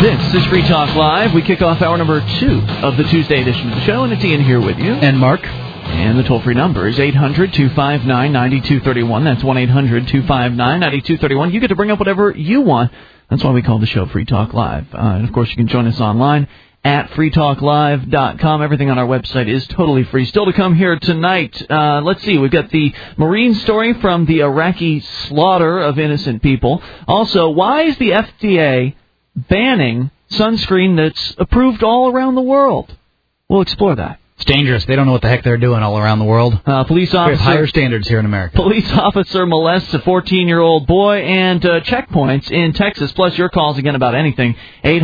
This is Free Talk Live. We kick off hour number 2 of the Tuesday edition of the show, and it's Ian here with you. And Mark. And the toll-free number is 800-259-9231. That's 1-800-259-9231. You get to bring up whatever you want. That's why we call the show Free Talk Live. And, of course, you can join us online at freetalklive.com. Everything on our website is totally free. Still to come here tonight, let's see, we've got the Marine story from the Iraqi slaughter of innocent people. Also, why is the FDA banning sunscreen that's approved all around the world? We'll explore that. It's dangerous. They don't know what the heck they're doing all around the world. Police officer, we have higher standards here in America. Police officer molests a 14-year-old boy, and checkpoints in Texas, plus your calls again about anything,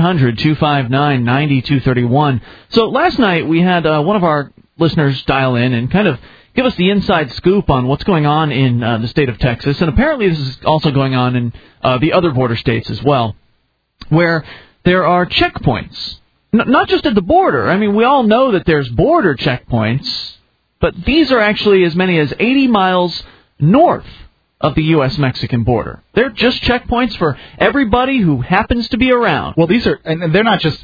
800-259-9231. So last night we had one of our listeners dial in and kind of give us the inside scoop on what's going on in the state of Texas, and apparently this is also going on in the other border states as well, where there are checkpoints. Not just at the border. I mean, we all know that there's border checkpoints, but these are actually as many as 80 miles north of the U.S.-Mexican border. They're just checkpoints for everybody who happens to be around. Well, these are, and they're not just,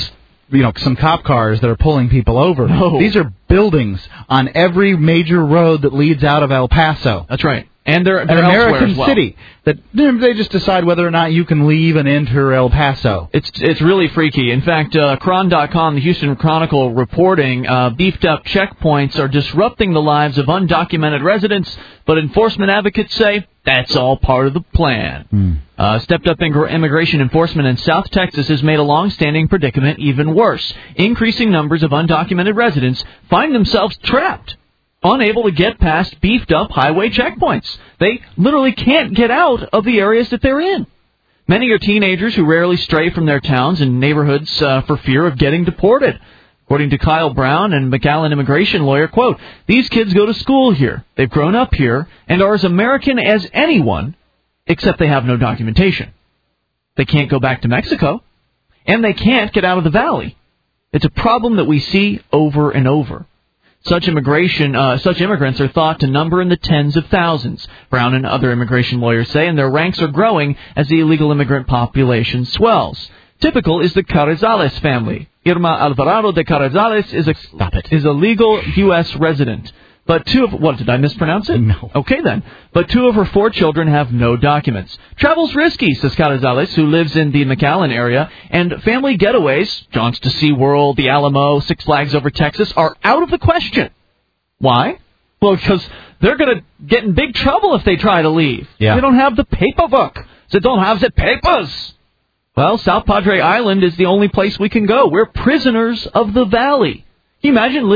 some cop cars that are pulling people over. No. These are buildings on every major road that leads out of El Paso. That's right. And they're an American as well. city that they just decide whether or not you can leave and enter El Paso. It's really freaky. In fact, Chron.com, the Houston Chronicle, reporting beefed up checkpoints are disrupting the lives of undocumented residents, but enforcement advocates say that's all part of the plan. Stepped up immigration enforcement in South Texas has made a long-standing predicament even worse. Increasing numbers of undocumented residents find themselves trapped, unable to get past beefed-up highway checkpoints. They literally can't get out of the areas that they're in. Many are teenagers who rarely stray from their towns and neighborhoods for fear of getting deported. According to Kyle Brown, and McAllen immigration lawyer, quote, "These kids go to school here, they've grown up here, and are as American as anyone, except they have no documentation. They can't go back to Mexico, and they can't get out of the valley. It's a problem that we see over and over. Such immigrants are thought to number in the tens of thousands," Brown and other immigration lawyers say, and their ranks are growing as the illegal immigrant population swells. Typical is the Carrizales family. Irma Alvarado de Carrizales is a legal U.S. resident. But what, did I mispronounce it? No. Okay, then. But 2 of her 4 children have no documents. Travel's risky, says Carrizales, who lives in the McAllen area, and family getaways, jaunts to SeaWorld, the Alamo, Six Flags over Texas, are out of the question. Why? Well, because they're going to get in big trouble if they try to leave. Yeah. They don't have the paperwork. They don't have the papers. Well, South Padre Island is the only place we can go. We're prisoners of the valley. Can you imagine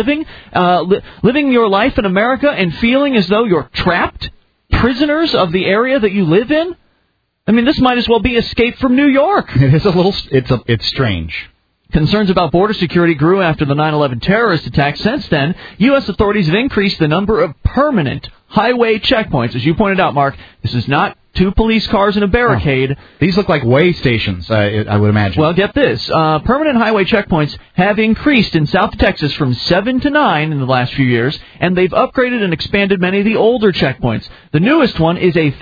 living your life in America and feeling as though you're trapped, prisoners of the area that you live in? I mean, this might as well be Escape from New York. It is it's strange. Concerns about border security grew after the 9/11 terrorist attack. Since then, U.S. authorities have increased the number of permanent highway checkpoints. As you pointed out, Mark, this is not 2 police cars and a barricade. Oh, these look like way stations, I would imagine. Well, get this. Permanent highway checkpoints have increased in South Texas from 7 to 9 in the last few years, and they've upgraded and expanded many of the older checkpoints. The newest one is a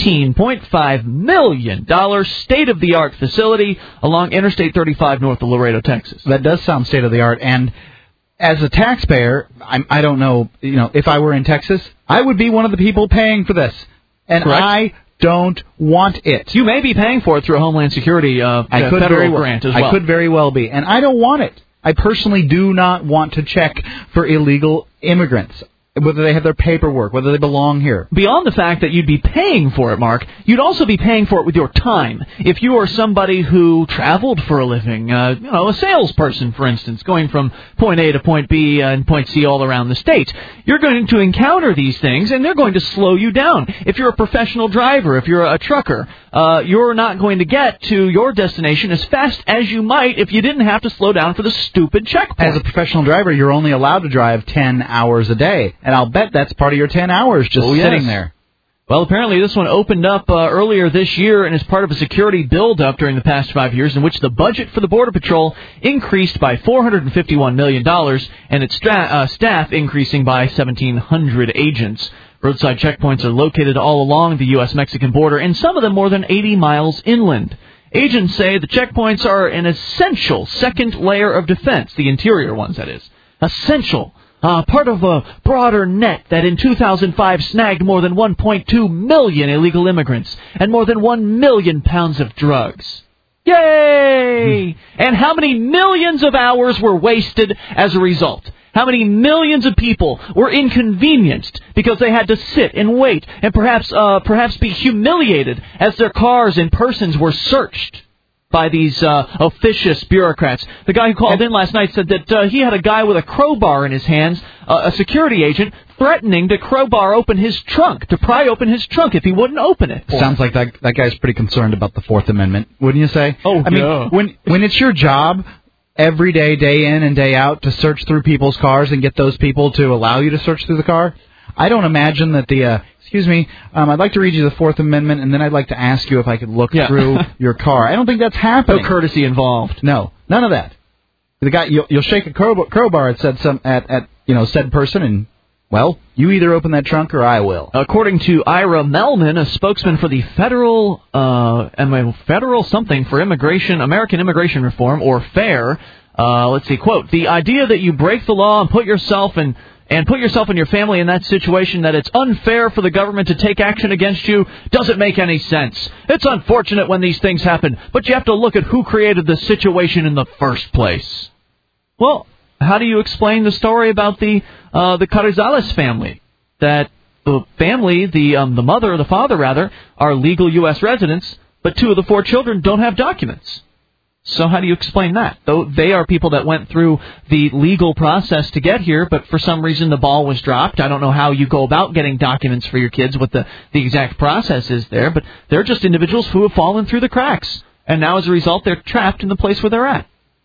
$15.5 million state-of-the-art facility along Interstate 35 north of Laredo, Texas. That does sound state-of-the-art, and as a taxpayer, I don't know, if I were in Texas, I would be one of the people paying for this. And correct. I don't want it. You may be paying for it through a Homeland Security federal grant as well. I could very well be. And I don't want it. I personally do not want to check for illegal immigrants, whether they have their paperwork, whether they belong here. Beyond the fact that you'd be paying for it, Mark, you'd also be paying for it with your time. If you are somebody who traveled for a living, a salesperson, for instance, going from point A to point B and point C all around the state, you're going to encounter these things, and they're going to slow you down. If you're a professional driver, if you're a trucker, you're not going to get to your destination as fast as you might if you didn't have to slow down for the stupid checkpoint. As a professional driver, you're only allowed to drive 10 hours a day. And I'll bet that's part of your 10 hours just sitting there. Well, apparently this one opened up earlier this year and is part of a security build-up during the past 5 years in which the budget for the Border Patrol increased by $451 million and its staff increasing by 1,700 agents. Roadside checkpoints are located all along the U.S.-Mexican border, and some of them more than 80 miles inland. Agents say the checkpoints are an essential second layer of defense, the interior ones, that is. Essential. Part of a broader net that in 2005 snagged more than 1.2 million illegal immigrants and more than 1 million pounds of drugs. Yay! And how many millions of hours were wasted as a result? How many millions of people were inconvenienced because they had to sit and wait and perhaps be humiliated as their cars and persons were searched by these officious bureaucrats. The guy who called in last night said that he had a guy with a crowbar in his hands, a security agent, threatening to crowbar open his trunk, to pry open his trunk if he wouldn't open it. Sounds like that guy's pretty concerned about the Fourth Amendment, wouldn't you say? Oh, I mean, when it's your job every day, day in and day out, to search through people's cars and get those people to allow you to search through the car, I don't imagine that excuse me, I'd like to read you the Fourth Amendment, and then I'd like to ask you if I could look through your car. I don't think that's happening. No courtesy involved. No, none of that. The guy, you'll shake a crowbar at said person, and well, you either open that trunk or I will. According to Ira Melman, a spokesman for the federal something for American Immigration Reform, or FAIR, let's see, quote, the idea that you break the law and put yourself and your family in that situation, that it's unfair for the government to take action against you, doesn't make any sense. It's unfortunate when these things happen, but you have to look at who created the situation in the first place. Well, how do you explain the story about the Carrizales family? That the family, the mother or the father, rather, are legal U.S. residents, but 2 of the 4 children don't have documents. So how do you explain that? Though they are people that went through the legal process to get here, but for some reason the ball was dropped. I don't know how you go about getting documents for your kids, what the exact process is there, but they're just individuals who have fallen through the cracks. And now as a result, they're trapped in the place where they're at.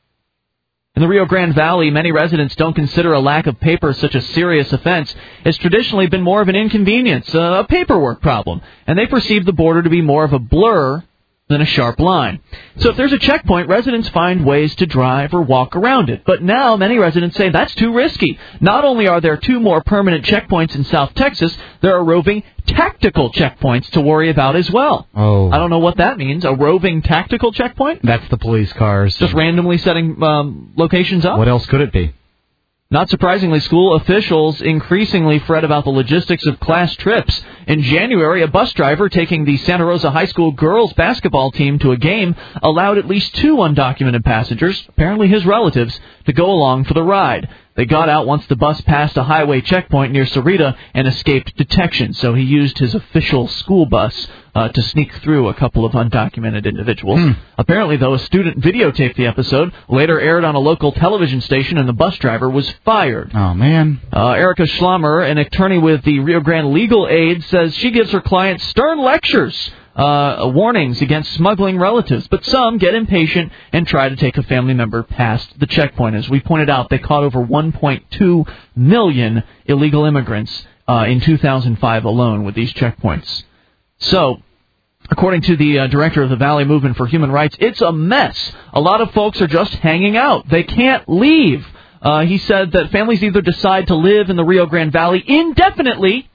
In the Rio Grande Valley, many residents don't consider a lack of paper such a serious offense. It's traditionally been more of an inconvenience, a paperwork problem, and they perceive the border to be more of a blur than a sharp line. So if there's a checkpoint, residents find ways to drive or walk around it. But now many residents say that's too risky. Not only are there 2 more permanent checkpoints in South Texas, there are roving tactical checkpoints to worry about as well. Oh. I don't know what that means. A roving tactical checkpoint? That's the police cars. Just randomly setting locations up? What else could it be? Not surprisingly, school officials increasingly fret about the logistics of class trips. In January, a bus driver taking the Santa Rosa High School girls basketball team to a game allowed at least 2 undocumented passengers, apparently his relatives, to go along for the ride. They got out once the bus passed a highway checkpoint near Sarita and escaped detection, so he used his official school bus to sneak through a couple of undocumented individuals. Apparently, though, a student videotaped the episode, later aired on a local television station, and the bus driver was fired. Oh, man. Erica Schlammer, an attorney with the Rio Grande Legal Aid, says she gives her clients stern lectures, warnings against smuggling relatives, but some get impatient and try to take a family member past the checkpoint. As we pointed out, they caught over 1.2 million illegal immigrants in 2005 alone with these checkpoints. So, according to the director of the Valley Movement for Human Rights, it's a mess. A lot of folks are just hanging out. They can't leave. He said that families either decide to live in the Rio Grande Valley indefinitely,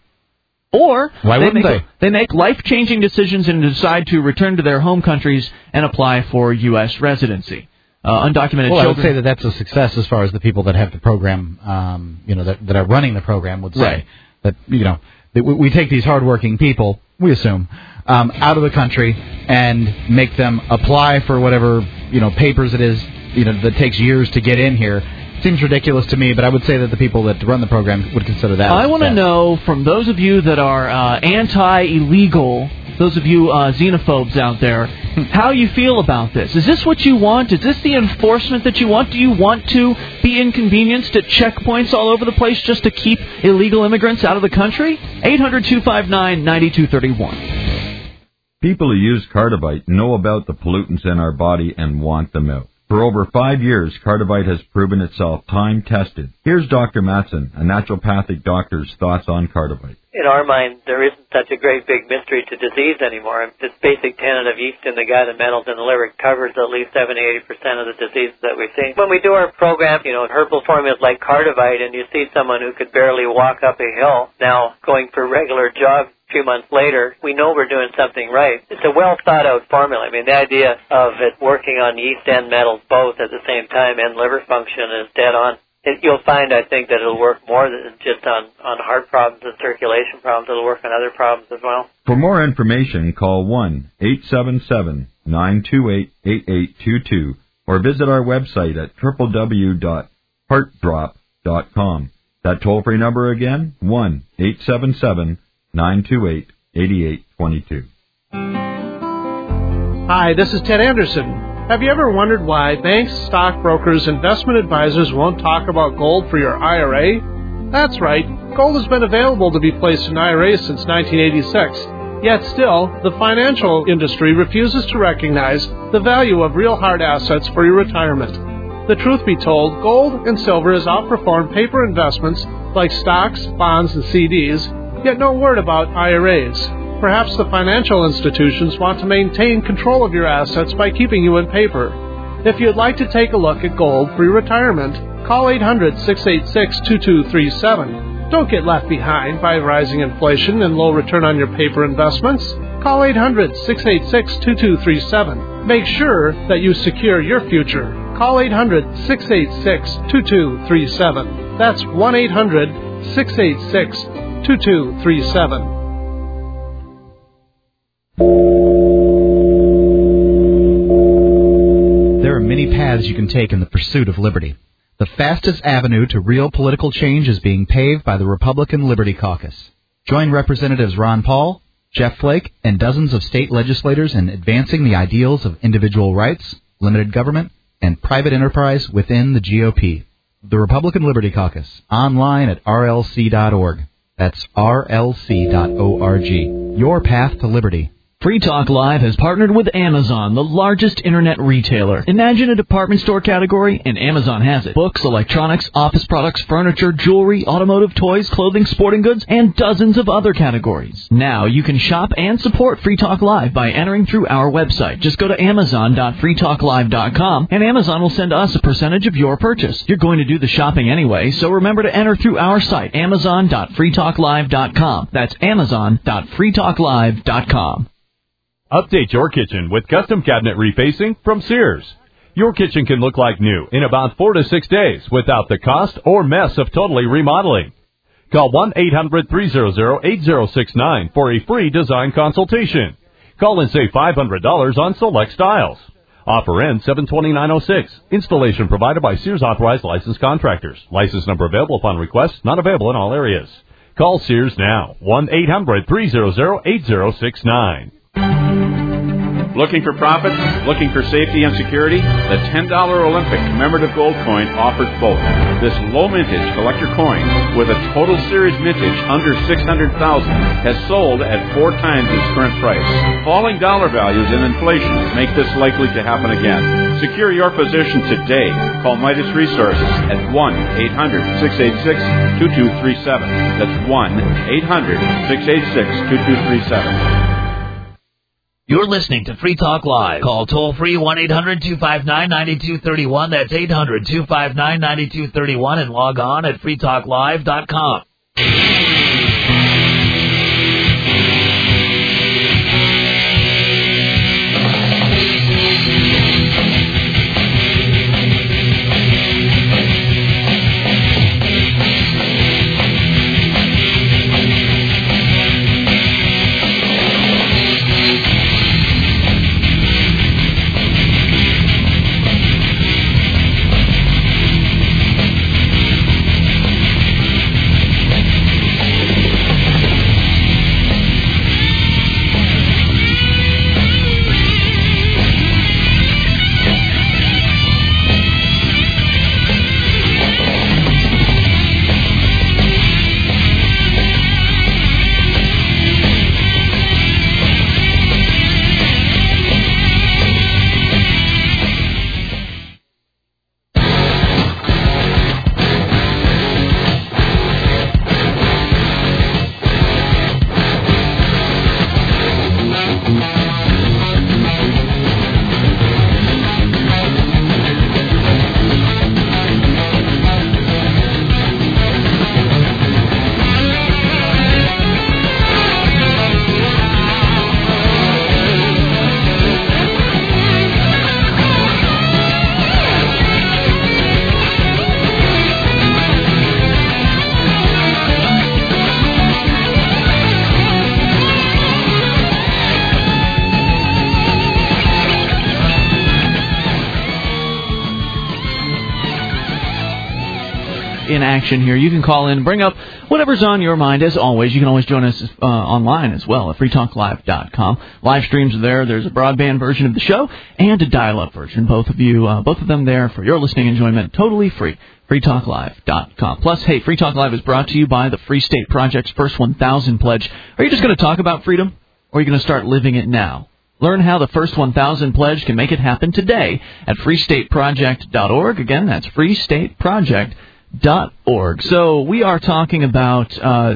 or they make life-changing decisions and decide to return to their home countries and apply for U.S. residency. Undocumented children. I would say that that's a success as far as the people that have the program, that are running the program would say. Right. That, that we take these hardworking people, we assume, out of the country and make them apply for whatever, papers it is, that takes years to get in here. Seems ridiculous to me, but I would say that the people that run the program would consider that. I want to know from those of you that are anti-illegal, those of you xenophobes out there, how you feel about this. Is this what you want? Is this the enforcement that you want? Do you want to be inconvenienced at checkpoints all over the place just to keep illegal immigrants out of the country? 800-259-9231. People who use Cardivite know about the pollutants in our body and want them out. For over 5 years, Cardivite has proven itself time-tested. Here's Dr. Matson, a naturopathic doctor's thoughts on Cardivite. In our mind, there isn't such a great big mystery to disease anymore. This basic tenet of yeast in the gut and metals in the liver covers at least 70-80% of the diseases that we see. When we do our program, herbal formulas like Cardivite, and you see someone who could barely walk up a hill now going for regular jogs few months later, we know we're doing something right. It's a well thought out formula. I mean, the idea of it working on yeast and metals both at the same time and liver function is dead on. You'll find, I think, that it'll work more than just on heart problems and circulation problems. It'll work on other problems as well. For more information, call 1-877-928-8822 or visit our website at www.heartdrop.com. That toll-free number again, 1-877-928-8822. Hi, this is Ted Anderson. Have you ever wondered why banks, stockbrokers, investment advisors won't talk about gold for your IRA? That's right. Gold has been available to be placed in IRAs since 1986. Yet still, the financial industry refuses to recognize the value of real hard assets for your retirement. The truth be told, gold and silver has outperformed paper investments like stocks, bonds, and CDs, yet no word about IRAs. Perhaps the financial institutions want to maintain control of your assets by keeping you in paper. If you'd like to take a look at gold for your retirement, call 800-686-2237. Don't get left behind by rising inflation and low return on your paper investments. Call 800-686-2237. Make sure that you secure your future. Call 800-686-2237. That's 1-800-686-2237. There are many paths you can take in the pursuit of liberty. The fastest avenue to real political change is being paved by the Republican Liberty Caucus. Join Representatives Ron Paul, Jeff Flake, and dozens of state legislators in advancing the ideals of individual rights, limited government, and private enterprise within the GOP. The Republican Liberty Caucus, online at rlc.org. That's rlc.org. Your path to liberty. Free Talk Live has partnered with Amazon, the largest internet retailer. Imagine a department store category, and Amazon has it. Books, electronics, office products, furniture, jewelry, automotive, toys, clothing, sporting goods, and dozens of other categories. Now you can shop and support Free Talk Live by entering through our website. Just go to amazon.freetalklive.com, and Amazon will send us a percentage of your purchase. You're going to do the shopping anyway, so remember to enter through our site, amazon.freetalklive.com. That's amazon.freetalklive.com. Update your kitchen with custom cabinet refacing from Sears. Your kitchen can look like new in about 4 to 6 days without the cost or mess of totally remodeling. Call 1-800-300-8069 for a free design consultation. Call and save $500 on select styles. Offer ends 7/29/06. Installation provided by Sears authorized licensed contractors. License number available upon request. Not available in all areas. Call Sears now. 1-800-300-8069. Looking for profits? Looking for safety and security? The $10 Olympic commemorative gold coin offers both. This low mintage collector coin with a total series mintage under $600,000 has sold at 4 times its current price. Falling dollar values and inflation make this likely to happen again. Secure your position today. Call Midas Resources at 1-800-686-2237. That's 1-800-686-2237. You're listening to Free Talk Live. Call toll-free 1-800-259-9231. That's 800-259-9231 and log on at freetalklive.com. in action here. You can call in and bring up whatever's on your mind. As always, you can always join us online as well at freetalklive.com. Live streams are there. There's a broadband version of the show and a dial-up version. Both of them there for your listening enjoyment, totally free. freetalklive.com. Plus, hey, Free Talk Live is brought to you by the Free State Project's First 1,000 Pledge. Are you just going to talk about freedom, or are you going to start living it now? Learn how the First 1,000 Pledge can make it happen today at freestateproject.org. Again, that's freestateproject.org. So we are talking about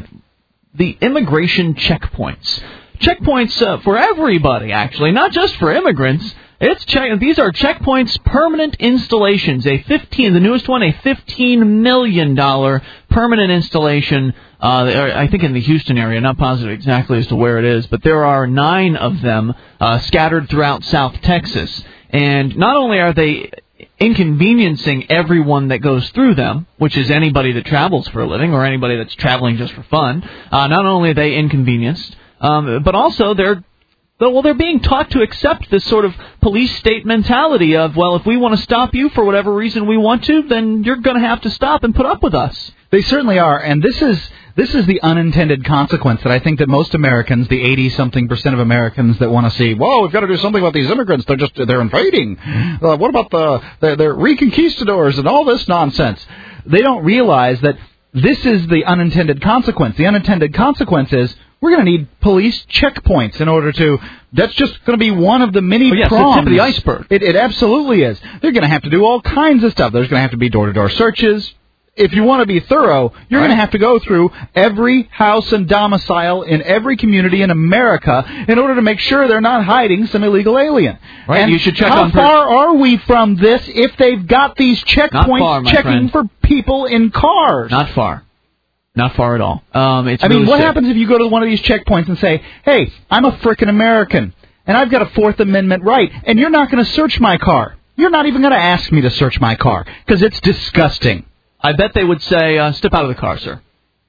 the immigration checkpoints. Checkpoints for everybody, actually, not just for immigrants. These are checkpoints, permanent installations. The newest one, a $15 million permanent installation. I think in the Houston area. Not positive exactly as to where it is, but there are 9 of them scattered throughout South Texas. And not only are they inconveniencing everyone that goes through them, which is anybody that travels for a living or anybody that's traveling just for fun. Not only are they inconvenienced, but also they're being taught to accept this sort of police state mentality of, well, if we want to stop you for whatever reason we want to, then you're going to have to stop and put up with us. They certainly are, and this is the unintended consequence that I think that most Americans, the 80-something% of Americans that want to see, whoa, we've got to do something about these immigrants. They're invading. What about they're reconquistadors and all this nonsense? They don't realize that this is the unintended consequence. The unintended consequence is we're going to need police checkpoints in order to. That's just going to be one of the many prongs. The tip of the iceberg. It absolutely is. They're going to have to do all kinds of stuff. There's going to have to be door-to-door searches. If you want to be thorough, you're going to have to go through every house and domicile in every community in America in order to make sure they're not hiding some illegal alien. Right. And you should check how far are we from this if they've got these checkpoints checking for people in cars? Not far. Not far at all. What happens if you go to one of these checkpoints and say, hey, I'm a frickin' American, and I've got a Fourth Amendment right, and you're not going to search my car. You're not even going to ask me to search my car, because it's disgusting. I bet they would say, step out of the car, sir.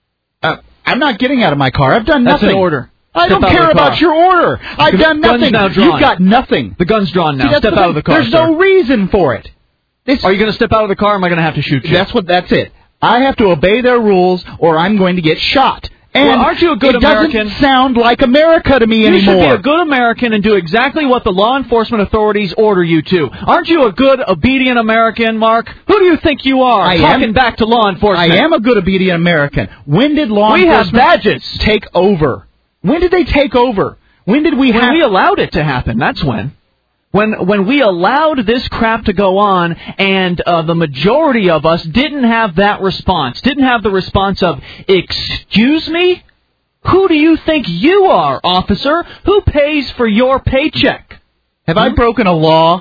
I'm not getting out of my car. I've done nothing. That's an order. I don't care about your order. I've done nothing. Now drawn. You've got nothing. The gun's drawn now. Step out of the car, There's no reason for it. Are you going to step out of the car, or am I going to have to shoot you? That's it. I have to obey their rules, or I'm going to get shot. And aren't you a good American? It doesn't sound like America to me anymore. You should be a good American and do exactly what the law enforcement authorities order you to. Aren't you a good, obedient American, Mark? Who do you think you are? Talking back to law enforcement. I am a good, obedient American. When did law enforcement badges. Take over? When did they take over? When we allowed it to happen, that's when. When we allowed this crap to go on, and the majority of us didn't have that response, didn't have the response of, excuse me? Who do you think you are, officer? Who pays for your paycheck? Have I broken a law?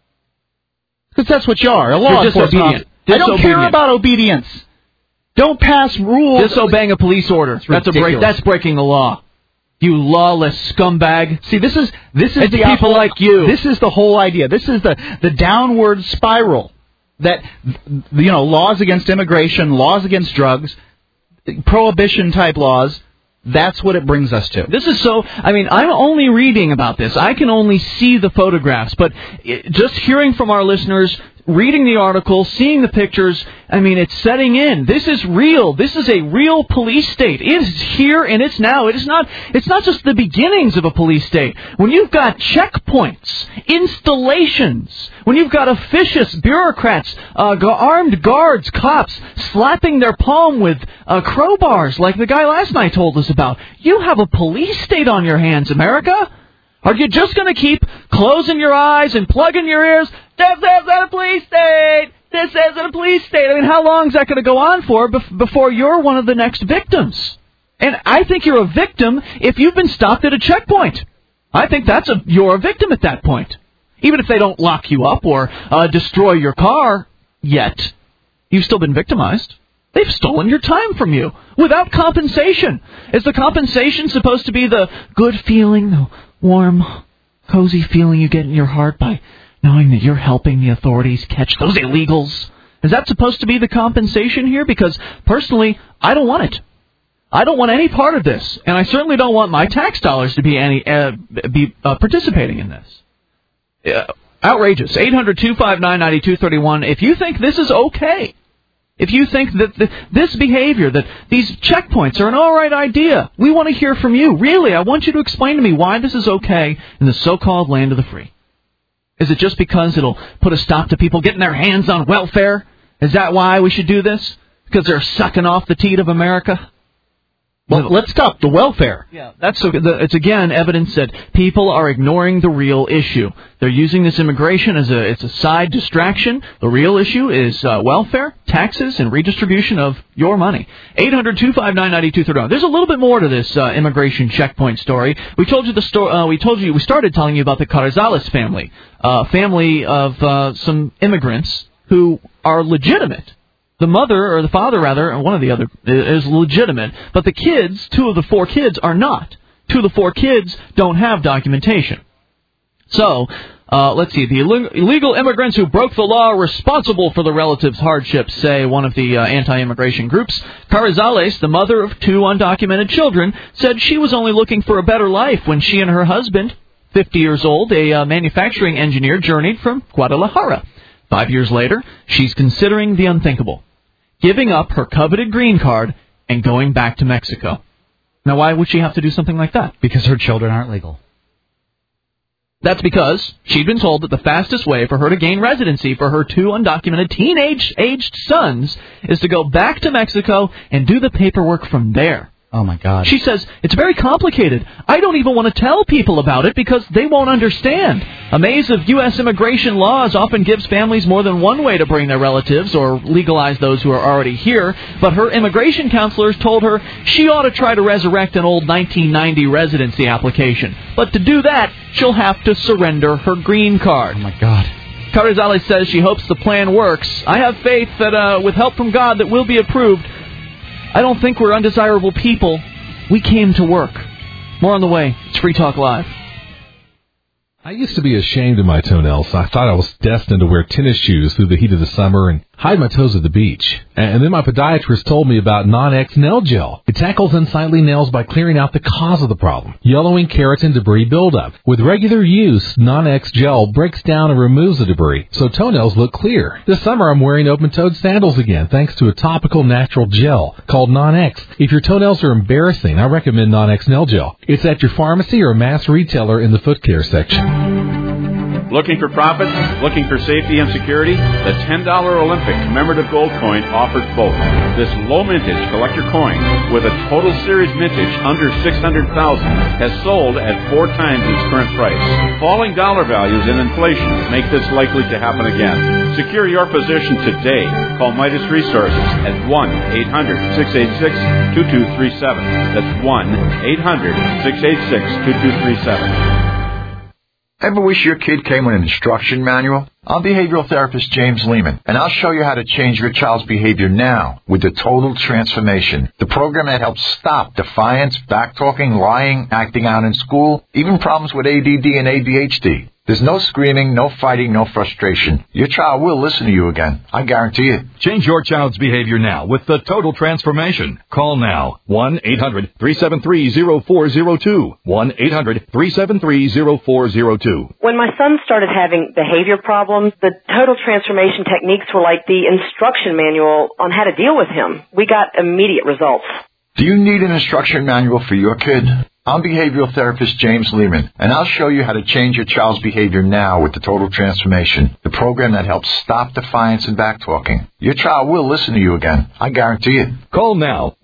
Because that's what you are, a law enforcement. I don't care about obedience. Don't pass rules. Disobeying a police order. That's breaking the law. You lawless scumbag. See, this is the people like you. This is the whole idea. This is the downward spiral that, laws against immigration, laws against drugs, prohibition-type laws, that's what it brings us to. This is I'm only reading about this. I can only see the photographs, but just hearing from our listeners, reading the article, seeing the pictures, it's setting in. This is real. This is a real police state. It is here and it's now. It's not just the beginnings of a police state. When you've got checkpoints, installations, when you've got officious bureaucrats, armed guards, cops, slapping their palm with crowbars like the guy last night told us about, you have a police state on your hands, America. Are you just going to keep closing your eyes and plugging your ears? This isn't a police state. This isn't a police state. How long is that going to go on for before you're one of the next victims? And I think you're a victim if you've been stopped at a checkpoint. I think you're a victim at that point. Even if they don't lock you up or destroy your car yet, you've still been victimized. They've stolen your time from you without compensation. Is the compensation supposed to be the good feeling, the warm, cozy feeling you get in your heart by knowing that you're helping the authorities catch those illegals? Is that supposed to be the compensation here? Because, personally, I don't want it. I don't want any part of this, and I certainly don't want my tax dollars to be participating in this. Outrageous. 800-259-9231. If you think this is okay, If you think that this behavior, that these checkpoints are an all right idea, we want to hear from you. Really, I want you to explain to me why this is okay in the so-called land of the free. Is it just because it'll put a stop to people getting their hands on welfare? Is that why we should do this? Because they're sucking off the teat of America? Well, let's stop the welfare. Yeah, it's again evidence that people are ignoring the real issue. They're using this immigration as a side distraction. The real issue is welfare, taxes, and redistribution of your money. 800-259-9231. There's a little bit more to this immigration checkpoint story. We told you we started telling you about the Carrizales family, family of some immigrants who are legitimate. The mother, or the father rather, or one of the other, is legitimate, but the kids, 2 of the 4 kids, are not. 2 of the 4 kids don't have documentation. So, let's see, the illegal immigrants who broke the law are responsible for the relatives' hardships, say one of the anti-immigration groups. Carrizales, the mother of 2 undocumented children, said she was only looking for a better life when she and her husband, 50 years old, a manufacturing engineer, journeyed from Guadalajara. 5 years later, she's considering the unthinkable, giving up her coveted green card and going back to Mexico. Now, why would she have to do something like that? Because her children aren't legal. That's because she'd been told that the fastest way for her to gain residency for her 2 undocumented teenage-aged sons is to go back to Mexico and do the paperwork from there. Oh, my God. She says, it's very complicated. I don't even want to tell people about it because they won't understand. A maze of U.S. immigration laws often gives families more than one way to bring their relatives or legalize those who are already here, but her immigration counselors told her she ought to try to resurrect an old 1990 residency application. But to do that, she'll have to surrender her green card. Oh, my God. Carrizales says she hopes the plan works. I have faith that with help from God that we'll be approved. I don't think we're undesirable people. We came to work. More on the way. It's Free Talk Live. I used to be ashamed of my toenails. I thought I was destined to wear tennis shoes through the heat of the summer and hide my toes at the beach. And then my podiatrist told me about Non-X Nail Gel. It tackles unsightly nails by clearing out the cause of the problem, yellowing keratin debris buildup. With regular use, Non-X Gel breaks down and removes the debris, so toenails look clear. This summer I'm wearing open-toed sandals again, thanks to a topical natural gel called Non-X. If your toenails are embarrassing, I recommend Non-X Nail Gel. It's at your pharmacy or mass retailer in the foot care section. Looking for profits? Looking for safety and security? The $10 Olympic commemorative gold coin offers both. This low mintage collector coin with a total series mintage under $600,000 has sold at 4 times its current price. Falling dollar values and inflation make this likely to happen again. Secure your position today. Call Midas Resources at 1-800-686-2237. That's 1-800-686-2237. Ever wish your kid came with an instruction manual? I'm behavioral therapist James Lehman, and I'll show you how to change your child's behavior now with the Total Transformation, the program that helps stop defiance, backtalking, lying, acting out in school, even problems with ADD and ADHD. There's no screaming, no fighting, no frustration. Your child will listen to you again. I guarantee it. Change your child's behavior now with the Total Transformation. Call now. 1-800-373-0402. 1-800-373-0402. When my son started having behavior problems, the Total Transformation techniques were like the instruction manual on how to deal with him. We got immediate results. Do you need an instruction manual for your kid? I'm behavioral therapist James Lehman, and I'll show you how to change your child's behavior now with the Total Transformation, the program that helps stop defiance and backtalking. Your child will listen to you again. I guarantee it. Call now.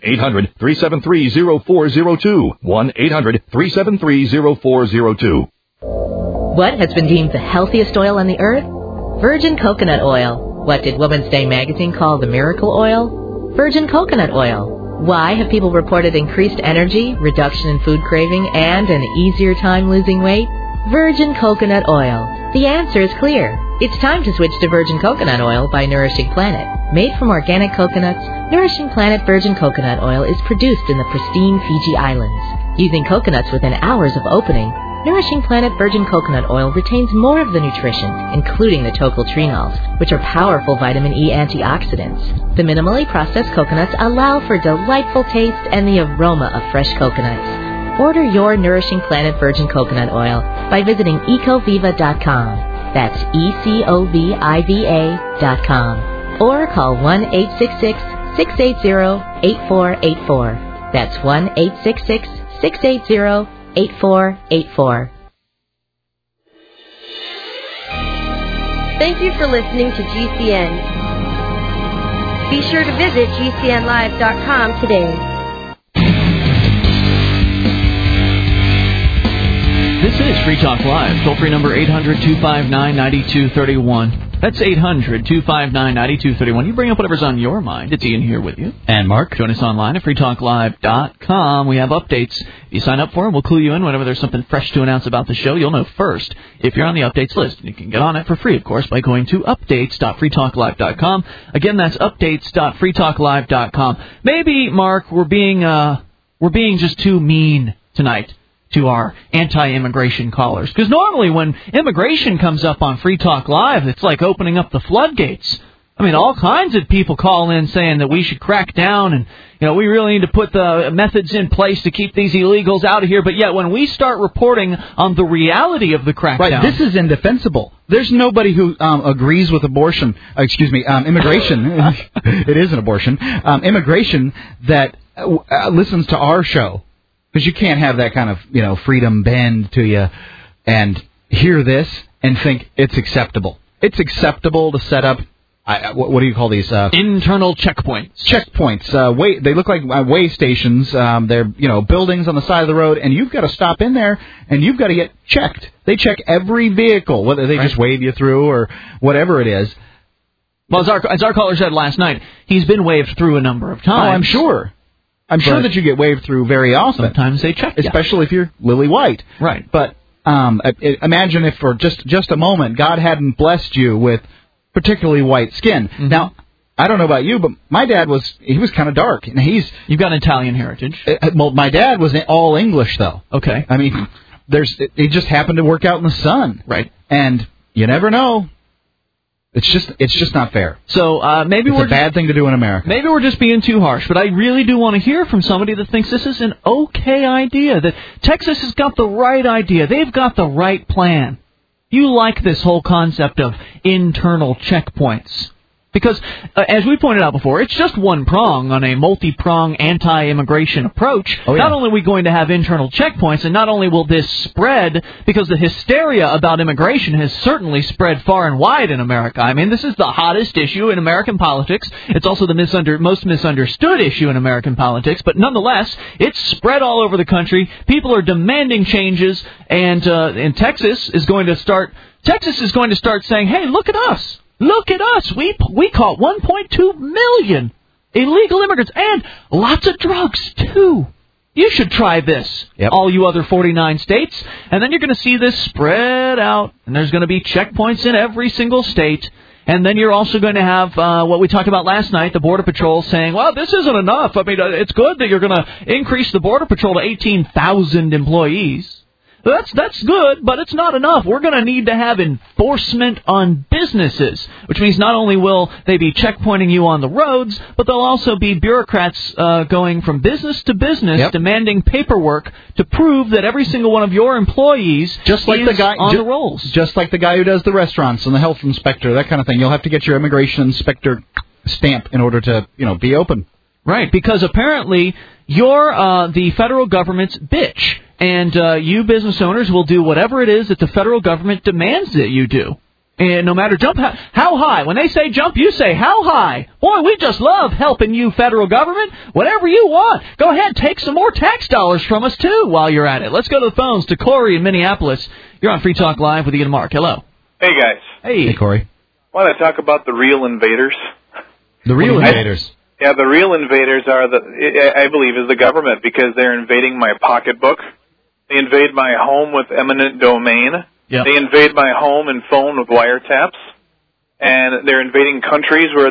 1-800-373-0402. 1-800-373-0402. What has been deemed the healthiest oil on the earth? Virgin coconut oil. What did Woman's Day magazine call the miracle oil? Virgin coconut oil. Why have people reported increased energy, reduction in food craving, and an easier time losing weight? Virgin coconut oil. The answer is clear. It's time to switch to Virgin Coconut Oil by Nourishing Planet. Made from organic coconuts, Nourishing Planet Virgin Coconut Oil is produced in the pristine Fiji Islands. Using coconuts within hours of opening, Nourishing Planet Virgin Coconut Oil retains more of the nutrition, including the tocotrienols, which are powerful vitamin E antioxidants. The minimally processed coconuts allow for delightful taste and the aroma of fresh coconuts. Order your Nourishing Planet Virgin Coconut Oil by visiting ecoviva.com. That's ECOVIVA.com. or call 1-866-680-8484. That's 1-866-680-8484. Thank you for listening to GCN. Be sure to visit GCNlive.com today. This is Free Talk Live. Toll-free number 800-259-9231. That's 800-259-9231. You bring up whatever's on your mind. It's Ian here with you. And Mark. Join us online at freetalklive.com. We have updates. If you sign up for them, we'll clue you in whenever there's something fresh to announce about the show. You'll know first if you're on the updates list. And you can get on it for free, of course, by going to updates.freetalklive.com. Again, that's updates.freetalklive.com. Maybe, Mark, we're being just too mean tonight to our anti-immigration callers. Because normally when immigration comes up on Free Talk Live, it's like opening up the floodgates. I mean, all kinds of people call in saying that we should crack down and, we really need to put the methods in place to keep these illegals out of here. But yet when we start reporting on the reality of the crackdown... Right, this is indefensible. There's nobody who agrees with immigration. It is an abortion. Immigration that listens to our show. Because you can't have that kind of, freedom bend to you and hear this and think it's acceptable. It's acceptable to set up, what do you call these? Internal checkpoints. Checkpoints. They look like way stations. They're, buildings on the side of the road, and you've got to stop in there, and you've got to get checked. They check every vehicle, whether they just wave you through or whatever it is. Well, as our caller said last night, he's been waved through a number of times. Oh, I'm sure. I'm sure that you get waved through very often. Sometimes they check you. Especially if you're lily white. Right. But imagine if for just a moment God hadn't blessed you with particularly white skin. Mm-hmm. Now, I don't know about you, but my dad was kind of dark. And You've got an Italian heritage. Well, my dad was all English, though. Okay. I mean, he just happened to work out in the sun. Right. And you never know. It's just not fair. So maybe it's a bad thing to do in America. Maybe we're just being too harsh, but I really do want to hear from somebody that thinks this is an okay idea, that Texas has got the right idea. They've got the right plan. You like this whole concept of internal checkpoints. Because, as we pointed out before, it's just one prong on a multi-prong anti-immigration approach. Oh, yeah. Not only are we going to have internal checkpoints, and not only will this spread, because the hysteria about immigration has certainly spread far and wide in America. I mean, this is the hottest issue in American politics. It's also the most misunderstood issue in American politics. But nonetheless, it's spread all over the country. People are demanding changes, and Texas is going to start saying, hey, look at us. Look at us. We caught 1.2 million illegal immigrants and lots of drugs, too. You should try this, all you other 49 states. And then you're going to see this spread out, and there's going to be checkpoints in every single state. And then you're also going to have what we talked about last night, the Border Patrol saying, well, this isn't enough. I mean, it's good that you're going to increase the Border Patrol to 18,000 employees. That's good, but it's not enough. We're going to need to have enforcement on businesses, which means not only will they be checkpointing you on the roads, but they'll also be bureaucrats going from business to business, demanding paperwork to prove that every single one of your employees is on the rolls. Just like the guy who does the restaurants and the health inspector, that kind of thing. You'll have to get your immigration inspector stamp in order to, be open. Right, because apparently you're the federal government's bitch. And you business owners will do whatever it is that the federal government demands that you do. And no matter how high. When they say jump, you say how high. Boy, we just love helping you, federal government. Whatever you want. Go ahead, take some more tax dollars from us, too, while you're at it. Let's go to the phones to Corey in Minneapolis. You're on Free Talk Live with Ian and Mark. Hello. Hey, guys. Hey, Corey. I want to talk about the real invaders. The real invaders? Yeah, the real invaders I believe, is the government, because they're invading my pocketbook. They invade my home with eminent domain. Yep. They invade my home and phone with wiretaps, and they're invading countries where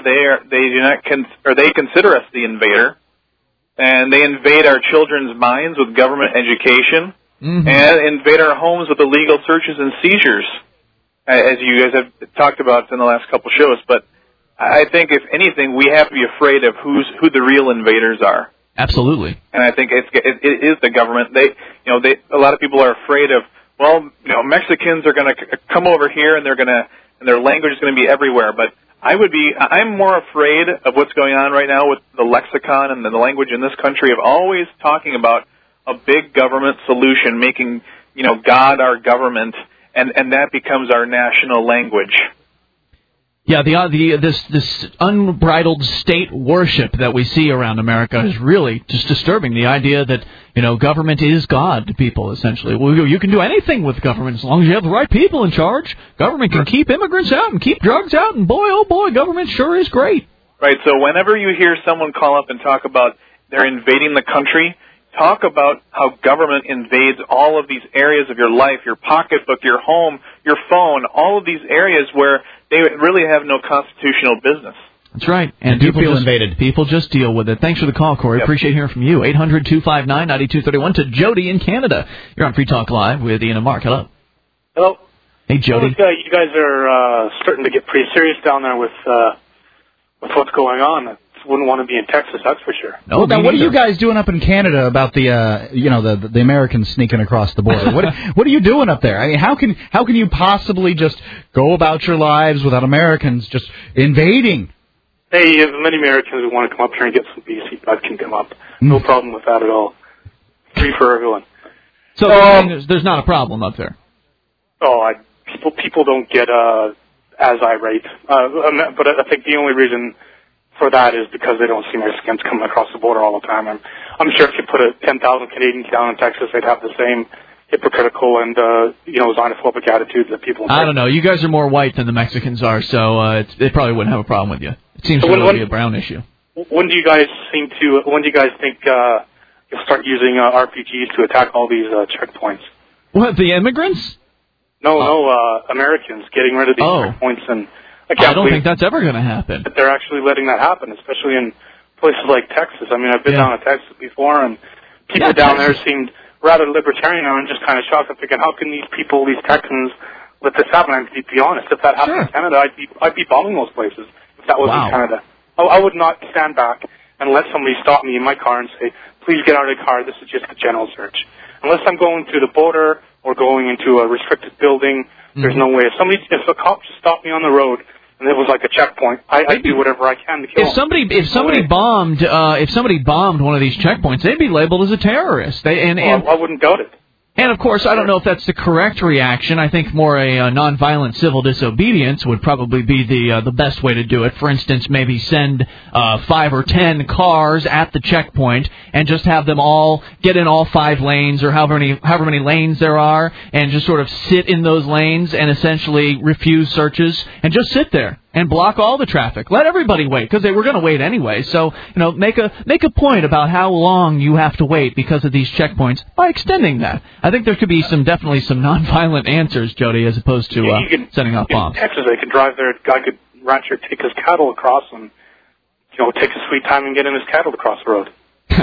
they consider us the invader, and they invade our children's minds with government education, and invade our homes with illegal searches and seizures, as you guys have talked about in the last couple shows. But I think, if anything, we have to be afraid of who the real invaders are. Absolutely. And I think it is the government. A lot of people are afraid of, Mexicans are going to come over here and their language is going to be everywhere. But I'm more afraid of what's going on right now with the lexicon and the language in this country of always talking about a big government solution, making, God our government, and that becomes our national language. Yeah, this unbridled state worship that we see around America is really just disturbing. The idea that, government is God to people, essentially. Well, you can do anything with government as long as you have the right people in charge. Government can keep immigrants out and keep drugs out, and boy, oh boy, government sure is great. Right, so whenever you hear someone call up and talk about they're invading the country, talk about how government invades all of these areas of your life, your pocketbook, your home, your phone, all of these areas where they really have no constitutional business. That's right. And people feel invaded. People just deal with it. Thanks for the call, Corey. Yep. Appreciate hearing from you. 800-259-9231 to Jody in Canada. You're on Free Talk Live with Ian and Mark. Hello. Hello. Hey, Jody. Well, you guys are starting to get pretty serious down there with what's going on. I wouldn't want to be in Texas, that's for sure. No, well, now, what are you guys doing up in Canada about the Americans sneaking across the border? What are you doing up there? I mean, how can you possibly just go about your lives without Americans just invading? Hey, if many Americans who want to come up here and get some BC blood can come up. No problem with that at all. Free for everyone. So there's not a problem up there. People don't get as irate, but I think the only reason for that is because they don't see Mexicans coming across the border all the time. I'm sure if you put 10,000 Canadians down in Texas, they'd have the same hypocritical and xenophobic attitude that people. I don't know. You guys are more white than the Mexicans are, so they probably wouldn't have a problem with you. It seems to really be a brown issue. When do you guys think you'll start using RPGs to attack all these checkpoints? What, the immigrants? No, Americans getting rid of these checkpoints, and I don't think that's ever going to happen. They're actually letting that happen, especially in places like Texas. I mean, I've been down to Texas before, and people down there seemed rather libertarian. I'm just kind of shocked. I'm thinking, how can these Texans, let this happen? And to be honest, if that happened in Canada, I'd be bombing those places. If that was in Canada, I would not stand back and let somebody stop me in my car and say, "Please get out of the car. This is just a general search." Unless I'm going to the border or going into a restricted building, there's no way. If a cop just stopped me on the road and it was like a checkpoint, I'd do whatever I can to kill him. If somebody bombed one of these checkpoints, they'd be labeled as a terrorist. I wouldn't doubt it. And, of course, I don't know if that's the correct reaction. I think more a nonviolent civil disobedience would probably be the best way to do it. For instance, maybe send 5 or 10 cars at the checkpoint and just have them all get in all 5 lanes or however many lanes there are, and just sort of sit in those lanes and essentially refuse searches and just sit there and block all the traffic. Let everybody wait, because they were going to wait anyway. So, make a point about how long you have to wait because of these checkpoints by extending that. I think there could be definitely some nonviolent answers, Jody, as opposed to setting off bombs. In Texas, they could drive there. A guy could rancher take his cattle across and take his sweet time and get in his cattle across the road.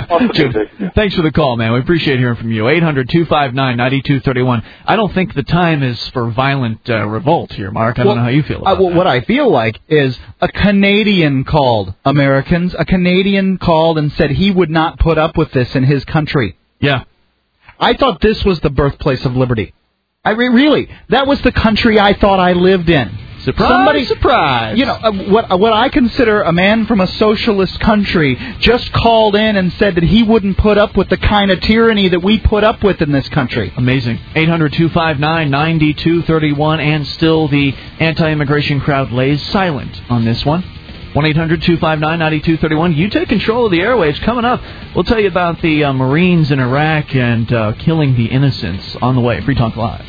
Thanks for the call, man. We appreciate hearing from you. 800-259-9231. I don't think the time is for violent revolt here, Mark. I don't know how you feel about that. What I feel like is a Canadian called Americans. A Canadian called and said he would not put up with this in his country. Yeah. I thought this was the birthplace of liberty. Really, that was the country I thought I lived in. Surprise! What I consider a man from a socialist country just called in and said that he wouldn't put up with the kind of tyranny that we put up with in this country. Amazing. 800-259-9231, and still the anti-immigration crowd lays silent on this one. 1-800-259-9231. You take control of the airwaves. Coming up, we'll tell you about the Marines in Iraq and killing the innocents on the way. Free Talk Live.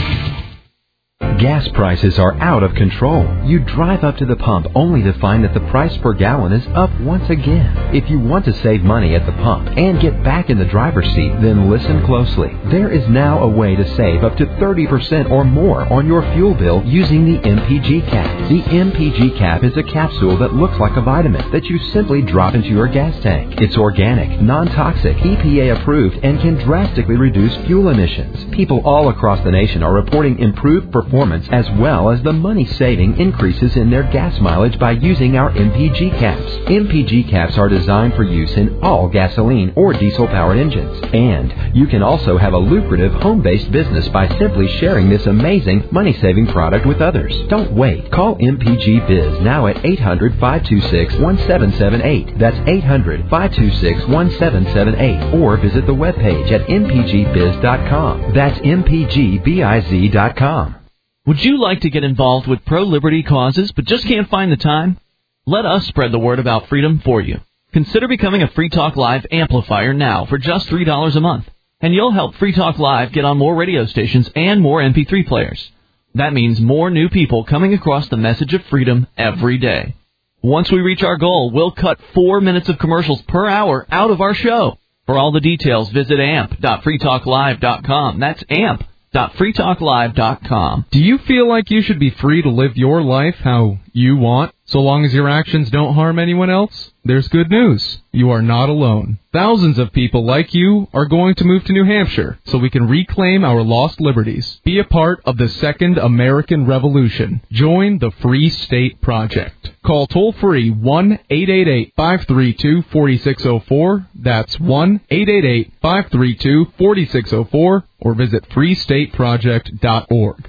Gas prices are out of control. You drive up to the pump only to find that the price per gallon is up once again. If you want to save money at the pump and get back in the driver's seat, then listen closely. There is now a way to save up to 30% or more on your fuel bill using the MPG cap. The MPG cap is a capsule that looks like a vitamin that you simply drop into your gas tank. It's organic, non-toxic, EPA approved, and can drastically reduce fuel emissions. People all across the nation are reporting improved performance performance as well as the money-saving increases in their gas mileage by using our MPG caps. MPG caps are designed for use in all gasoline or diesel-powered engines. And you can also have a lucrative home-based business by simply sharing this amazing money-saving product with others. Don't wait. Call MPG Biz now at 800-526-1778. That's 800-526-1778. Or visit the webpage at mpgbiz.com. That's mpgbiz.com. Would you like to get involved with pro-liberty causes but just can't find the time? Let us spread the word about freedom for you. Consider becoming a Free Talk Live amplifier now for just $3 a month. And you'll help Free Talk Live get on more radio stations and more MP3 players. That means more new people coming across the message of freedom every day. Once we reach our goal, we'll cut 4 minutes of commercials per hour out of our show. For all the details, visit amp.freetalklive.com. That's amp.freetalklive.com. Do you feel like you should be free to live your life how you want, so long as your actions don't harm anyone else? There's good news. You are not alone. Thousands of people like you are going to move to New Hampshire so we can reclaim our lost liberties. Be a part of the Second American Revolution. Join the Free State Project. Call toll-free 1-888-532-4604. That's 1-888-532-4604. Or visit freestateproject.org.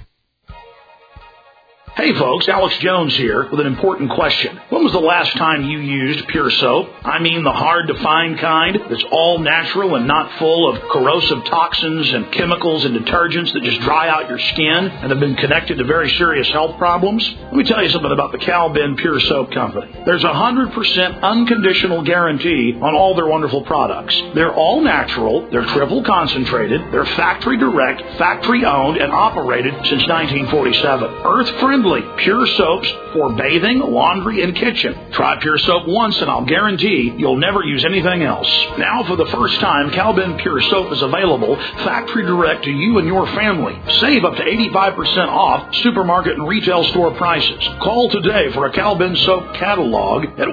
Hey folks, Alex Jones here with an important question. When was the last time you used Pure Soap? I mean the hard-to-find kind that's all natural and not full of corrosive toxins and chemicals and detergents that just dry out your skin and have been connected to very serious health problems. Let me tell you something about the Cal-Ben Pure Soap Company. There's a 100% unconditional guarantee on all their wonderful products. They're all natural, they're triple concentrated, they're factory direct, factory owned, and operated since 1947. Earth-friendly. Pure soaps for bathing, laundry, and kitchen. Try Pure Soap once and I'll guarantee you'll never use anything else. Now for the first time, Cal-Ben Pure Soap is available factory direct to you and your family. Save up to 85% off supermarket and retail store prices. Call today for a Cal-Ben Soap catalog at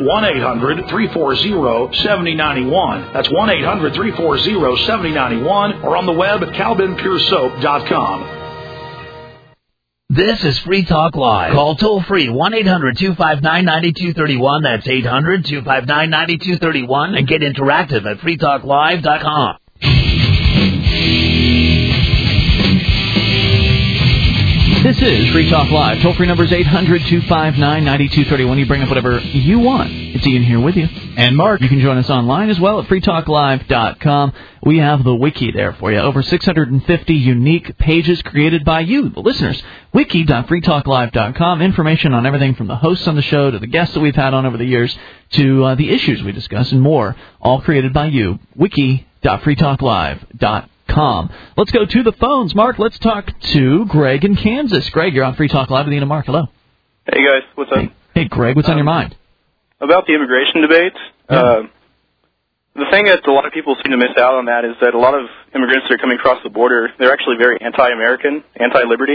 1-800-340-7091. That's 1-800-340-7091 or on the web at calbenpuresoap.com. This is Free Talk Live. Call toll-free 1-800-259-9231. That's 800-259-9231. And get interactive at freetalklive.com. This is Free Talk Live. Toll-free number is 800-259-9231. You bring up whatever you want. It's Ian here with you. And Mark. You can join us online as well at freetalklive.com. We have the wiki there for you. Over 650 unique pages created by you, the listeners. Wiki.freetalklive.com. Information on everything from the hosts on the show to the guests that we've had on over the years to the issues we discuss and more. All created by you. Wiki.freetalklive.com. Let's go to the phones. Mark, let's talk to Greg in Kansas. Greg, you're on Free Talk Live with Ian and Mark. Hello. Hey, guys. What's up? Hey Greg. What's on your mind? About the immigration debate. Yeah. The thing that a lot of people seem to miss out on that is that a lot of immigrants that are coming across the border, they're actually very anti-American, anti-liberty.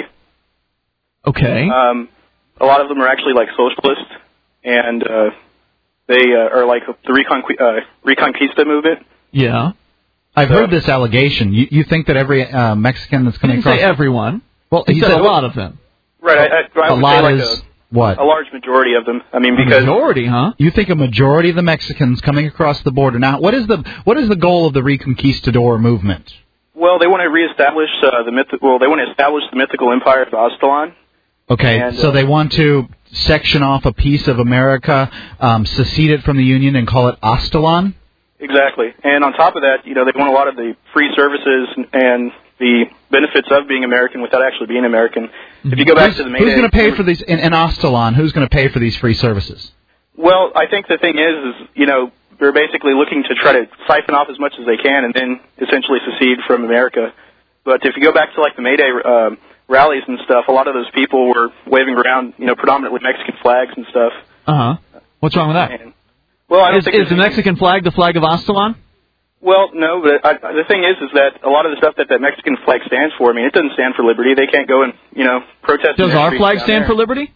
Okay. A lot of them are actually like socialists, and they are like the Reconquista movement. Yeah. I've heard this allegation. You think that every Mexican that's coming across... He didn't say everyone. Well, he said a lot of them. Right. I would lot say like is what? A large majority of them. I mean, because... A majority, huh? You think a majority of the Mexicans coming across the border. Now, what is the goal of the Reconquistador movement? Well, they want to reestablish they want to establish the mythical empire of Aztlan. Okay, and, so they want to section off a piece of America, secede it from the Union, and call it Aztlan? Exactly. And on top of that, they want a lot of the free services and the benefits of being American without actually being American. If you go back to the May Who's going to pay for these, in Aztlan, who's going to pay for these free services? Well, I think the thing is they're basically looking to try to siphon off as much as they can and then essentially secede from America. But if you go back to like the May Day rallies and stuff, a lot of those people were waving around, predominantly Mexican flags and stuff. Uh-huh. What's wrong with that? Well, I don't think is the Mexican flag the flag of Aztlan? Well, no, but the thing is that a lot of the stuff that Mexican flag stands for, I mean, it doesn't stand for liberty. They can't go and, protest. Does our flag stand for liberty?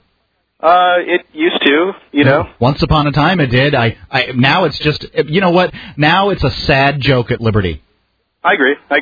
It used to, Once upon a time it did. Now it's just, you know what? Now it's a sad joke at liberty. I agree.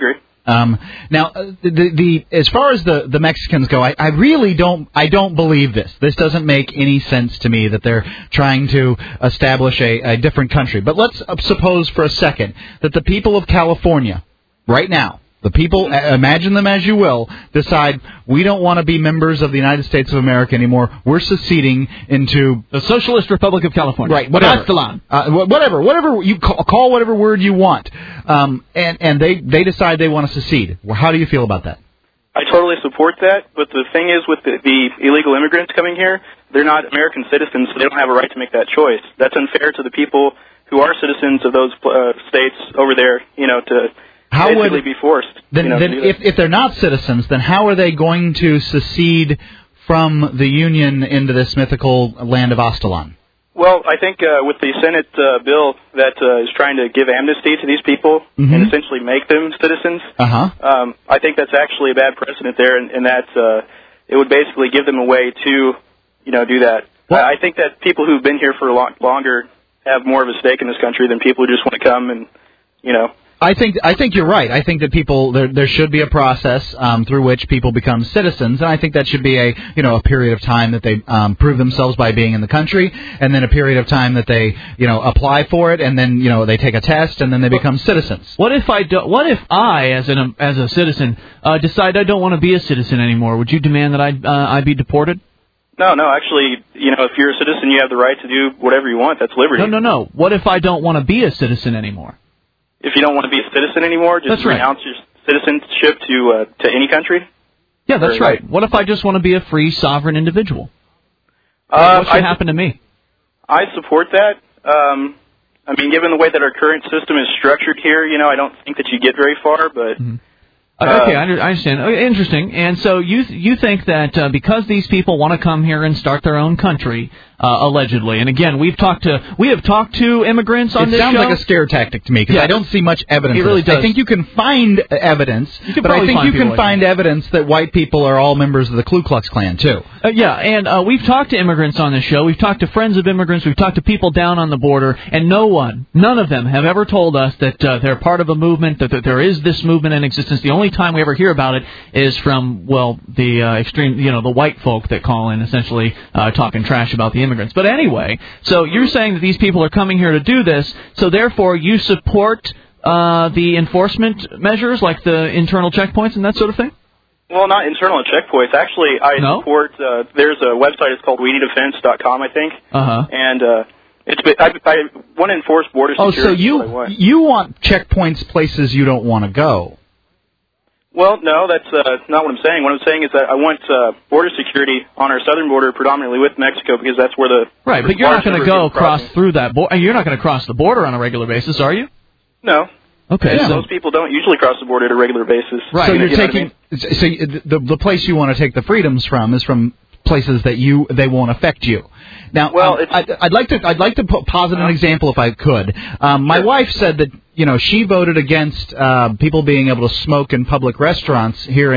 Now, as far as the Mexicans go, I really don't believe this. This doesn't make any sense to me that they're trying to establish a different country. But let's suppose for a second that the people of California, right now, the people, imagine them as you will, decide we don't want to be members of the United States of America anymore. We're seceding into the Socialist Republic of California. Right, whatever. Whatever you call whatever word you want. And they decide they want to secede. Well, how do you feel about that? I totally support that, but the thing is with the illegal immigrants coming here, they're not American citizens, so they don't have a right to make that choice. That's unfair to the people who are citizens of those states over there, to basically be forced. Then if they're not citizens, then how are they going to secede from the Union into this mythical land of Aztlan? Well, I think with the Senate bill that is trying to give amnesty to these people and essentially make them citizens, I think that's actually a bad precedent there, and that it would basically give them a way to, do that. Well, I think that people who've been here for longer have more of a stake in this country than people who just want to come and, I think you're right. I think that there should be a process through which people become citizens, and I think that should be a period of time that they prove themselves by being in the country, and then a period of time that they apply for it, and then they take a test, and then they become citizens. What if I as a citizen decide I don't want to be a citizen anymore? Would you demand that I be deported? No, actually, if you're a citizen, you have the right to do whatever you want. That's liberty. No. What if I don't want to be a citizen anymore? If you don't want to be a citizen anymore, just renounce your citizenship to any country? Yeah, that's right. What if I just want to be a free, sovereign individual? What should happen to me? I support that. Given the way that our current system is structured here, I don't think that you get very far, but... Okay, I understand. Interesting. And so you think that because these people want to come here and start their own country, allegedly, and again, we have talked to immigrants on this show. It sounds like a scare tactic to me because I don't see much evidence. It really does. I think you can find evidence, but I think you can find evidence that white people are all members of the Ku Klux Klan too. And we've talked to immigrants on this show. We've talked to friends of immigrants. We've talked to people down on the border, and none of them have ever told us that they're part of a movement, that there is this movement in existence. The only time we ever hear about it is from, the extreme, the white folk that call in, essentially talking trash about the immigrants. But anyway, so you're saying that these people are coming here to do this, so therefore you support the enforcement measures like the internal checkpoints and that sort of thing? Well, not internal checkpoints. Actually, I support, there's a website, it's called WeNeedAfence.com, I think. And I want to enforce border security. Oh, so you want checkpoints places you don't want to go. Well, no, that's not what I'm saying. What I'm saying is that I want border security on our southern border, predominantly with Mexico, because that's where the right. But you're not going to go cross through that border. You're not going to cross the border on a regular basis, are you? No. Okay. So most people don't usually cross the border at a regular basis. Right. So you're taking. So the place you want to take the freedoms from is from places that they won't affect you. Now, I'd like to posit an example if I could. My wife said that she voted against people being able to smoke in public restaurants here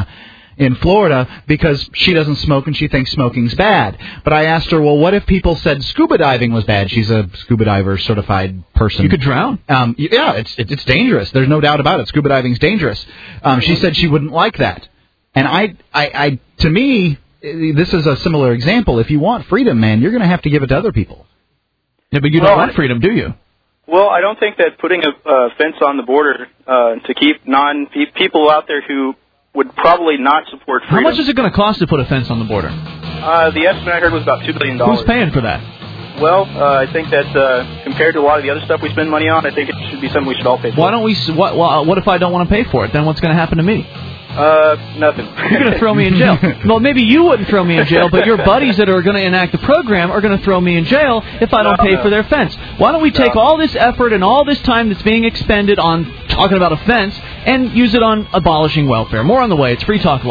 in Florida because she doesn't smoke and she thinks smoking's bad. But I asked her, well, what if people said scuba diving was bad? She's a scuba diver certified person. You could drown. Yeah, it's dangerous. There's no doubt about it. Scuba diving's dangerous. She said she wouldn't like that. And I to me, this is a similar example. If you want freedom, man, you're going to have to give it to other people. Yeah, but you don't want freedom, do you? Well, I don't think that putting a fence on the border to keep people out there who would probably not support freedom. How much is it going to cost to put a fence on the border? The estimate I heard was about $2 billion. Who's paying for that? Well, I think that compared to a lot of the other stuff we spend money on, I think it should be something we should all pay for. Why don't we? What if I don't want to pay for it? Then what's going to happen to me? Nothing. You're going to throw me in jail. Well, maybe you wouldn't throw me in jail, but your buddies that are going to enact the program are going to throw me in jail if I don't pay for their fence. Why don't we take all this effort and all this time that's being expended on talking about a fence and use it on abolishing welfare? More on the way. It's Free Talk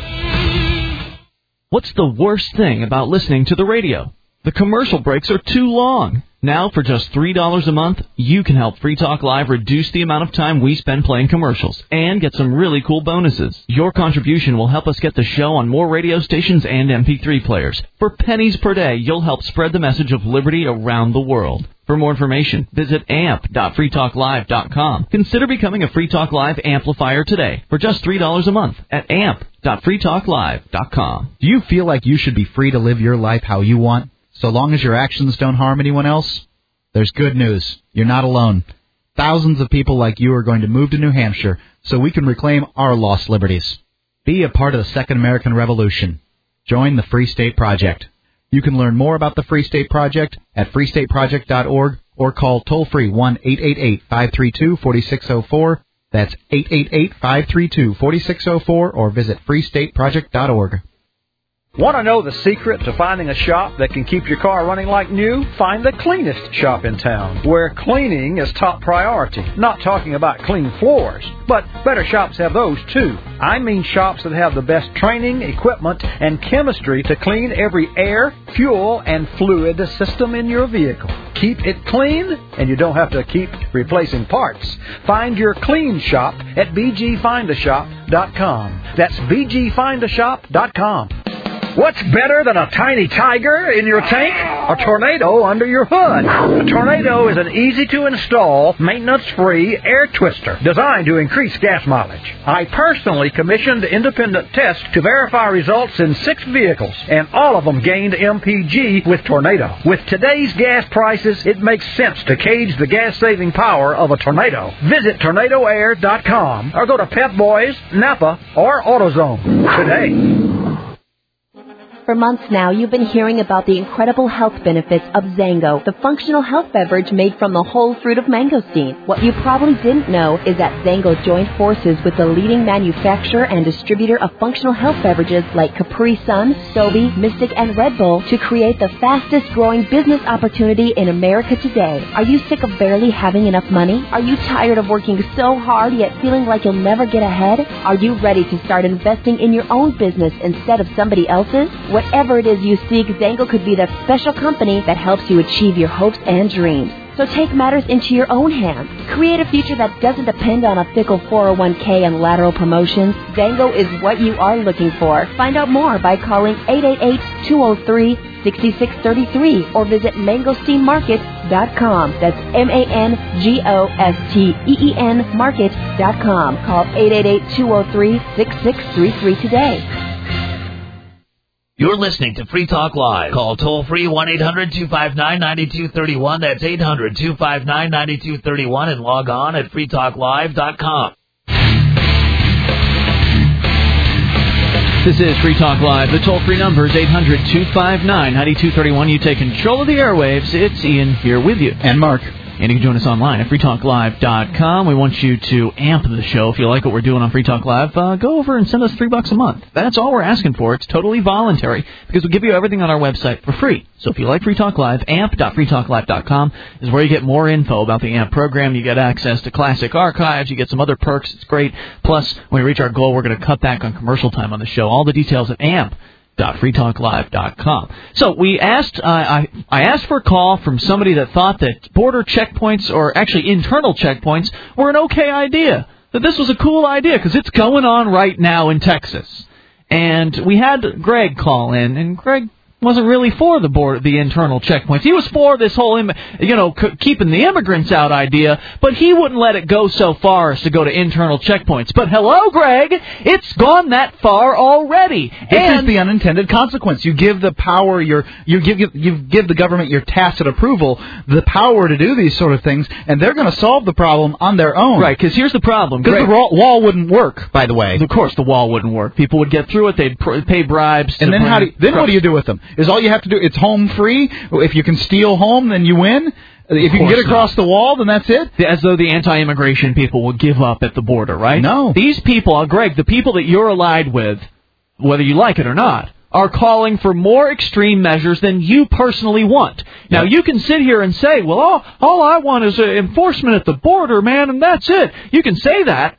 Live. What's the worst thing about listening to the radio? The commercial breaks are too long. Now, for just $3 a month, you can help Free Talk Live reduce the amount of time we spend playing commercials and get some really cool bonuses. Your contribution will help us get the show on more radio stations and MP3 players. For pennies per day, you'll help spread the message of liberty around the world. For more information, visit amp.freetalklive.com. Consider becoming a Free Talk Live amplifier today for just $3 a month at amp.freetalklive.com. Do you feel like you should be free to live your life how you want, so long as your actions don't harm anyone else? There's good news. You're not alone. Thousands of people like you are going to move to New Hampshire so we can reclaim our lost liberties. Be a part of the Second American Revolution. Join the Free State Project. You can learn more about the Free State Project at freestateproject.org or call toll-free 1-888-532-4604. That's 888-532-4604 or visit freestateproject.org. Want to know the secret to finding a shop that can keep your car running like new? Find the cleanest shop in town, where cleaning is top priority. Not talking about clean floors, but better shops have those too. I mean shops that have the best training, equipment, and chemistry to clean every air, fuel, and fluid system in your vehicle. Keep it clean, and you don't have to keep replacing parts. Find your clean shop at bgfindashop.com. That's bgfindashop.com. What's better than a tiny tiger in your tank? A Tornado under your hood. A Tornado is an easy-to-install, maintenance-free air twister designed to increase gas mileage. I personally commissioned independent tests to verify results in 6 vehicles, and all of them gained MPG with Tornado. With today's gas prices, it makes sense to gauge the gas-saving power of a Tornado. Visit TornadoAir.com or go to Pep Boys, Napa, or AutoZone today. For months now, you've been hearing about the incredible health benefits of Zango, the functional health beverage made from the whole fruit of mangosteen. What you probably didn't know is that Zango joined forces with the leading manufacturer and distributor of functional health beverages like Capri Sun, Sobe, Mystic, and Red Bull to create the fastest growing business opportunity in America today. Are you sick of barely having enough money? Are you tired of working so hard yet feeling like you'll never get ahead? Are you ready to start investing in your own business instead of somebody else's? Whatever it is you seek, Zango could be that special company that helps you achieve your hopes and dreams. So take matters into your own hands. Create a future that doesn't depend on a fickle 401k and lateral promotions. Zango is what you are looking for. Find out more by calling 888-203-6633 or visit mangosteenmarket.com. That's MANGOSTEEN market.com. Call 888-203-6633 today. You're listening to Free Talk Live. Call toll-free 1-800-259-9231. That's 800-259-9231 and log on at freetalklive.com. This is Free Talk Live. The toll-free number is 800-259-9231. You take control of the airwaves. It's Ian here with you. And Mark. And you can join us online at freetalklive.com. We want you to amp the show. If you like what we're doing on Free Talk Live, go over and send us $3 a month. That's all we're asking for. It's totally voluntary because we give you everything on our website for free. So if you like Free Talk Live, amp.freetalklive.com is where you get more info about the AMP program. You get access to classic archives. You get some other perks. It's great. Plus, when we reach our goal, we're going to cut back on commercial time on the show. All the details at amp.freetalklive.com. So we asked, I asked for a call from somebody that thought that border checkpoints, or actually internal checkpoints, were an okay idea. That this was a cool idea because it's going on right now in Texas. And we had Greg call in, and Greg wasn't really for the internal checkpoints. He was for this whole, keeping the immigrants out idea, but he wouldn't let it go so far as to go to internal checkpoints. But hello, Greg, it's gone that far already. This is the unintended consequence. You give the power you give the government your tacit approval, the power to do these sort of things, and they're going to solve the problem on their own. Right, because here's the problem. Because the wall wouldn't work, by the way. Of course, the wall wouldn't work. People would get through it. They'd pay bribes. And then what do you do with them? Is all you have to do, it's home free? If you can steal home, then you win? If you can get across the wall, then that's it? As though the anti-immigration people will give up at the border, right? No. These people, Greg, the people that you're allied with, whether you like it or not, are calling for more extreme measures than you personally want. Now, you can sit here and say, well, all I want is enforcement at the border, man, and that's it. You can say that.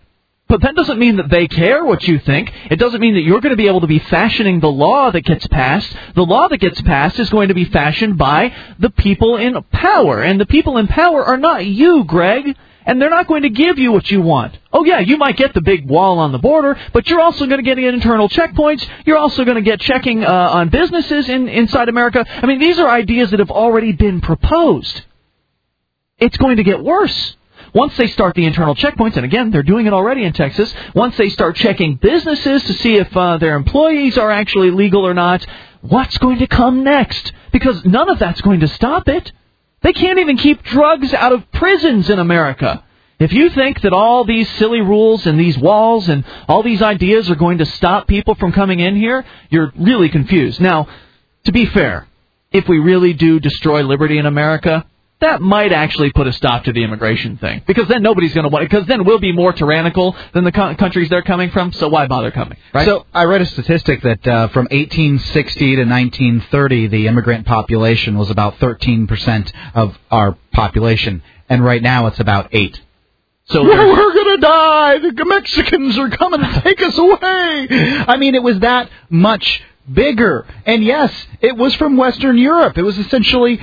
But that doesn't mean that they care what you think. It doesn't mean that you're going to be able to be fashioning the law that gets passed. The law that gets passed is going to be fashioned by the people in power. And the people in power are not you, Greg. And they're not going to give you what you want. Oh, yeah, you might get the big wall on the border, but you're also going to get internal checkpoints. You're also going to get checking on businesses inside America. I mean, these are ideas that have already been proposed. It's going to get worse. Once they start the internal checkpoints, and again, they're doing it already in Texas, once they start checking businesses to see if their employees are actually legal or not, what's going to come next? Because none of that's going to stop it. They can't even keep drugs out of prisons in America. If you think that all these silly rules and these walls and all these ideas are going to stop people from coming in here, you're really confused. Now, to be fair, if we really do destroy liberty in America, that might actually put a stop to the immigration thing. Because then nobody's going to want it. Because then we'll be more tyrannical than the countries they're coming from. So why bother coming? Right? So I read a statistic that from 1860 to 1930, the immigrant population was about 13% of our population. And right now it's about 8%. So we're going to die. The Mexicans are coming to take us away. I mean, it was that much bigger. And yes, it was from Western Europe. It was essentially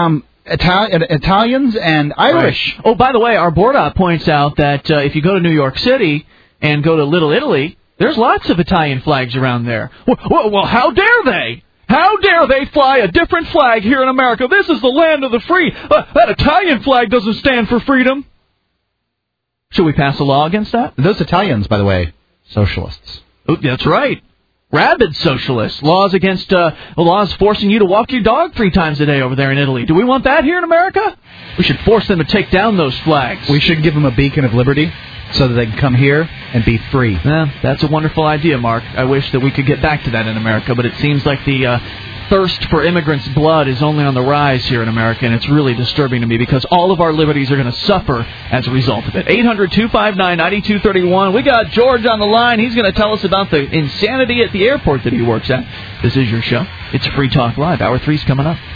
Italians and Irish. Right. Oh, by the way, our board op points out that if you go to New York City and go to Little Italy, there's lots of Italian flags around there. Well, how dare they? How dare they fly a different flag here in America? This is the land of the free. That Italian flag doesn't stand for freedom. Should we pass a law against that? Those Italians, by the way, socialists. Oh, that's right. Rabid socialists. Laws forcing you to walk your dog 3 times a day over there in Italy. Do we want that here in America? We should force them to take down those flags. We should give them a beacon of liberty so that they can come here and be free. That's a wonderful idea, Mark. I wish that we could get back to that in America, but it seems like the thirst for immigrants' blood is only on the rise here in America, and it's really disturbing to me because all of our liberties are going to suffer as a result of it. 800-259-9231. We got George on the line. He's going to tell us about the insanity at the airport that he works at. This is your show. It's Free Talk Live. Hour 3's coming up.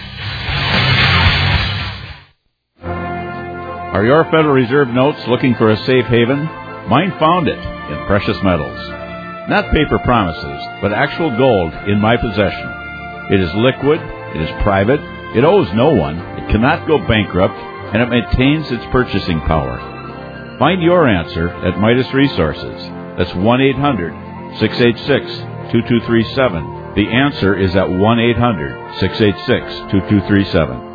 Are your Federal Reserve notes looking for a safe haven? Mine found it in precious metals. Not paper promises, but actual gold in my possession. It is liquid, it is private, it owes no one, it cannot go bankrupt, and it maintains its purchasing power. Find your answer at Midas Resources. That's 1-800-686-2237. The answer is at 1-800-686-2237.